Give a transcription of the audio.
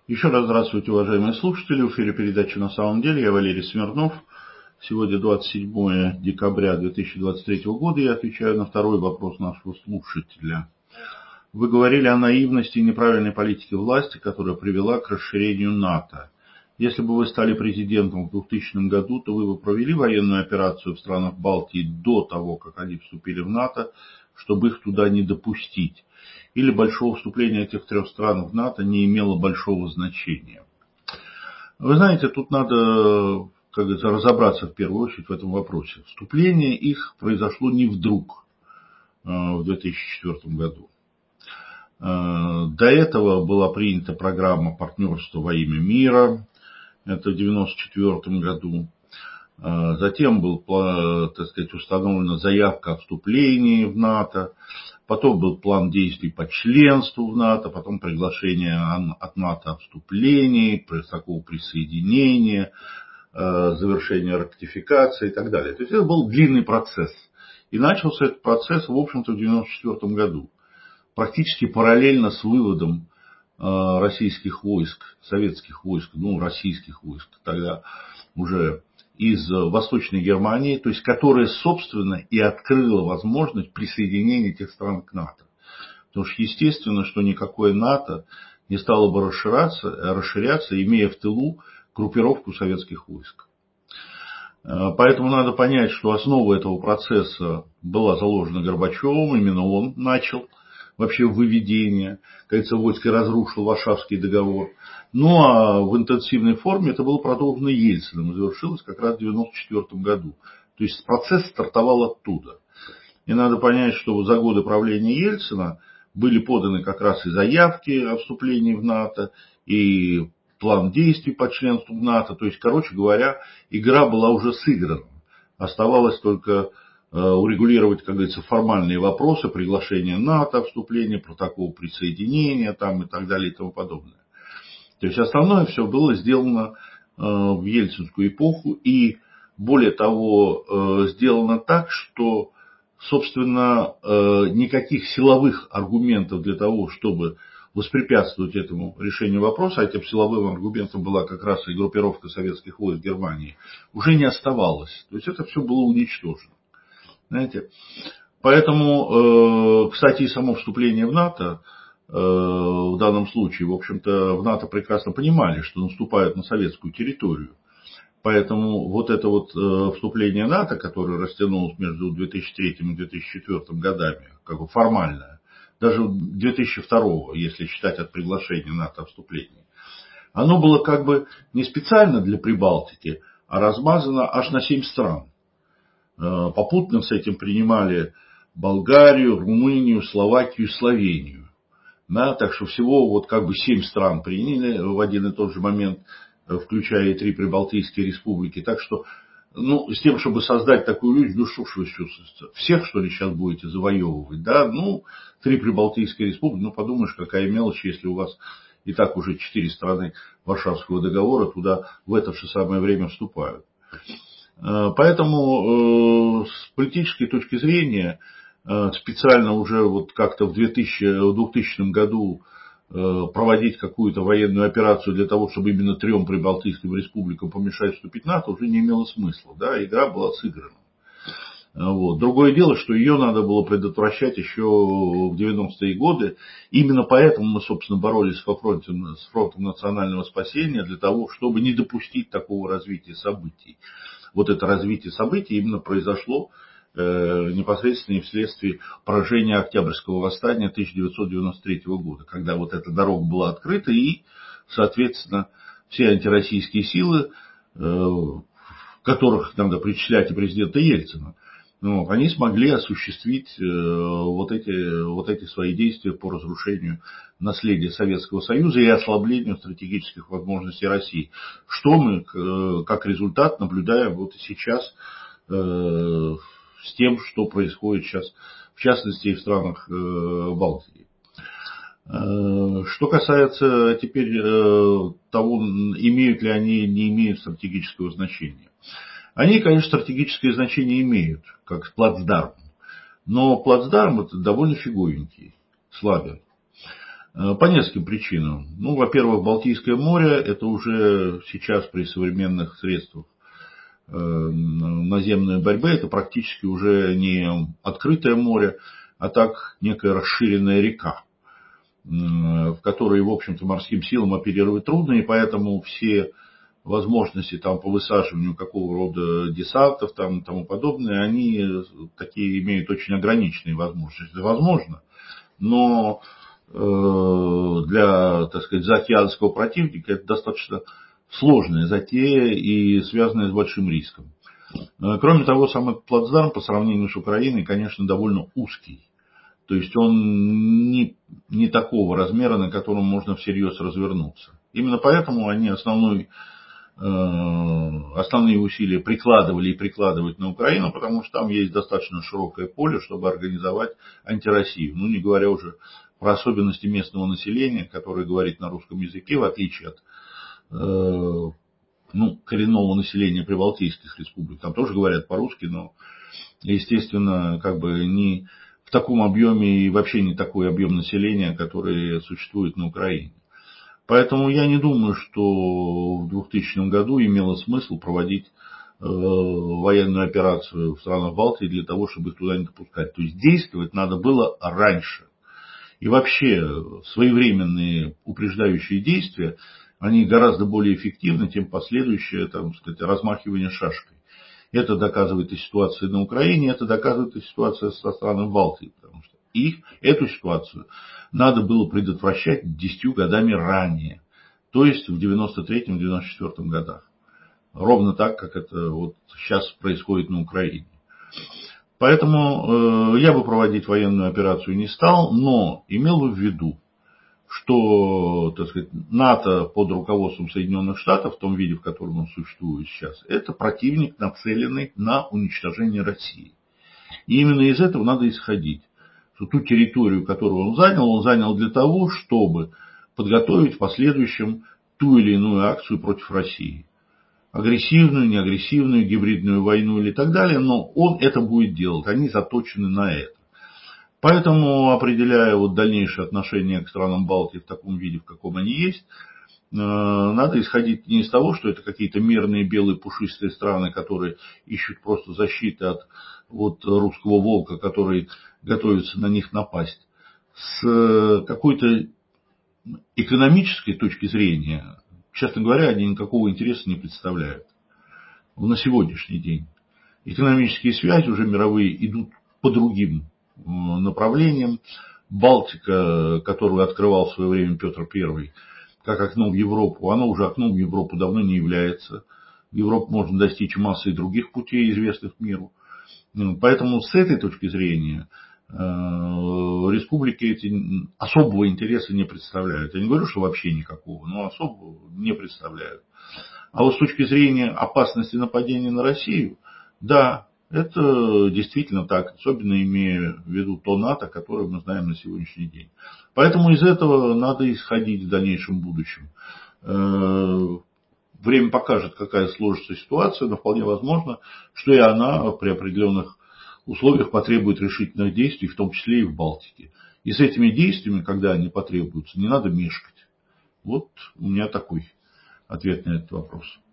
Еще раз здравствуйте, уважаемые слушатели. В эфире передачи «На самом деле». Я Валерий Смирнов. Сегодня 27 декабря 2023 года. Я отвечаю на второй вопрос нашего слушателя. Вы говорили о наивности и неправильной политике власти, которая привела к расширению НАТО. Если бы вы стали президентом в 2000 году, то вы бы провели военную операцию в странах Балтии до того, как они вступили в НАТО, чтобы их туда не допустить. Или большого вступления этих трех стран в НАТО не имело большого значения. Вы знаете, тут надо, как говорится, разобраться в первую очередь в этом вопросе. Вступление их произошло не вдруг в 2004 году. До этого была принята программа партнерства во имя мира, это в 1994 году. Затем была, так сказать, установлена заявка о вступлении в НАТО. Потом был план действий по членству в НАТО, потом приглашение от НАТО о вступлении, протокол присоединения, завершение ратификации и так далее. То есть это был длинный процесс. И начался этот процесс, в общем-то, в 1994 году. Практически параллельно с выводом российских войск, советских войск, российских войск тогда уже из Восточной Германии, то есть которая, собственно, и открыла возможность присоединения этих стран к НАТО. Потому что естественно, что никакое НАТО не стало бы расширяться, имея в тылу группировку советских войск. Поэтому надо понять, что основа этого процесса была заложена Горбачевым, именно он начал вообще выведение, кажется, войск и разрушил Варшавский договор. Ну а в интенсивной форме это было продолжено Ельциным и завершилось как раз в 1994 году. То есть процесс стартовал оттуда. И надо понять, что за годы правления Ельцина были поданы как раз и заявки о вступлении в НАТО, и план действий по членству в НАТО. То есть, короче говоря, игра была уже сыграна. Оставалось только урегулировать, как говорится, формальные вопросы, приглашение НАТО, вступление, протокол присоединения там, и так далее и тому подобное. То есть основное все было сделано в ельцинскую эпоху и более того сделано так, что собственно никаких силовых аргументов для того, чтобы воспрепятствовать этому решению вопроса, а этим силовым аргументом была как раз и группировка советских войск Германии, уже не оставалось. То есть это все было уничтожено. Знаете? Поэтому, кстати, и само вступление в НАТО, в данном случае, в общем-то, в НАТО прекрасно понимали, что наступают на советскую территорию. Поэтому вот это вот вступление в НАТО, которое растянулось между 2003 и 2004 годами, как бы формальное, даже 2002, если считать от приглашения НАТО о вступлении, оно было как бы не специально для Прибалтики, а размазано аж на 7 стран. Попутно с этим принимали Болгарию, Румынию, Словакию, Словению. Да, так что всего вот как бы 7 стран приняли в один и тот же момент, включая и 3 прибалтийские республики. Так что, с тем, чтобы создать такую вещь, что ж вы всех, что ли, сейчас будете завоевывать, да, 3 прибалтийские республики, подумаешь, какая мелочь, если у вас и так уже 4 страны Варшавского договора туда в это же самое время вступают. Поэтому с политической точки зрения специально уже вот как-то в 2000 году проводить какую-то военную операцию для того, чтобы именно 3 прибалтийским республикам помешать вступить в НАТО, уже не имело смысла. Да? Игра была сыграна. Вот. Другое дело, что ее надо было предотвращать еще в 90-е годы. Именно поэтому мы, собственно, боролись с фронтом национального спасения, для того, чтобы не допустить такого развития событий. Вот это развитие событий именно произошло непосредственно и вследствие поражения Октябрьского восстания 1993 года, когда вот эта дорога была открыта и, соответственно, все антироссийские силы, которых надо причислять и президента Ельцина, они смогли осуществить вот эти свои действия по разрушению наследия Советского Союза и ослаблению стратегических возможностей России. Что мы, как результат, наблюдаем вот и сейчас с тем, что происходит сейчас, в частности, и в странах Балтии. Что касается теперь того, имеют ли они, не имеют стратегического значения. Они, конечно, стратегическое значение имеют, как плацдарм. Но плацдарм это довольно фиговенький, слабый. По нескольким причинам. Ну, во-первых, Балтийское море – это уже сейчас при современных средствах наземной борьбы, это практически уже не открытое море, а так некая расширенная река, в которой, в общем-то, морским силам оперировать трудно, и поэтому все возможности там по высаживанию какого рода десантов там, и тому подобное, они такие имеют очень ограниченные возможности. Это возможно, но для, так сказать, заокеанского противника это достаточно сложная затея и связанная с большим риском. Кроме того, сам этот плацдарм по сравнению с Украиной, конечно, довольно узкий. То есть он не такого размера, на котором можно всерьез развернуться. Именно поэтому они основные усилия прикладывали и прикладывают на Украину, потому что там есть достаточно широкое поле, чтобы организовать антироссию. Ну, не говоря уже про особенности местного населения, которое говорит на русском языке, в отличие от коренного населения прибалтийских республик. Там тоже говорят по-русски, но, естественно, как бы не в таком объеме и вообще не такой объем населения, который существует на Украине. Поэтому я не думаю, что в 2000 году имело смысл проводить военную операцию в странах Балтии для того, чтобы их туда не допускать. То есть действовать надо было раньше. И вообще своевременные упреждающие действия, они гораздо более эффективны, чем последующее, так сказать, размахивание шашкой. Это доказывает и ситуация на Украине, это доказывает и ситуация со странами Балтии, потому что эту ситуацию надо было предотвращать 10 годами ранее, то есть в 93-94 годах. Ровно так, как это вот сейчас происходит на Украине. Поэтому я бы проводить военную операцию не стал, но имел в виду, что, так сказать, НАТО под руководством Соединенных Штатов, в том виде, в котором он существует сейчас, это противник, нацеленный на уничтожение России. И именно из этого надо исходить, что ту территорию, которую он занял для того, чтобы подготовить в последующем ту или иную акцию против России. Агрессивную, неагрессивную, гибридную войну или так далее, но он это будет делать, они заточены на это. Поэтому, определяя вот дальнейшее отношение к странам Балтии в таком виде, в каком они есть, надо исходить не из того, что это какие-то мирные белые пушистые страны, которые ищут просто защиты от русского волка, который готовится на них напасть. С какой-то экономической точки зрения, честно говоря, они никакого интереса не представляют на сегодняшний день. Экономические связи уже мировые идут по другим направлениям. Балтика, которую открывал в свое время Петр I, как окно в Европу, оно уже окном в Европу давно не является. В Европу можно достичь массы других путей, известных миру. Поэтому с этой точки зрения республики эти особого интереса не представляют. Я не говорю, что вообще никакого, но особого не представляют. А вот с точки зрения опасности нападения на Россию, да, это действительно так, особенно имея в виду то НАТО, которое мы знаем на сегодняшний день. Поэтому из этого надо исходить в дальнейшем будущем. Время покажет, какая сложится ситуация, но вполне возможно, что и она при определенных условиях потребует решительных действий, в том числе и в Балтике. И с этими действиями, когда они потребуются, не надо мешкать. Вот у меня такой ответ на этот вопрос.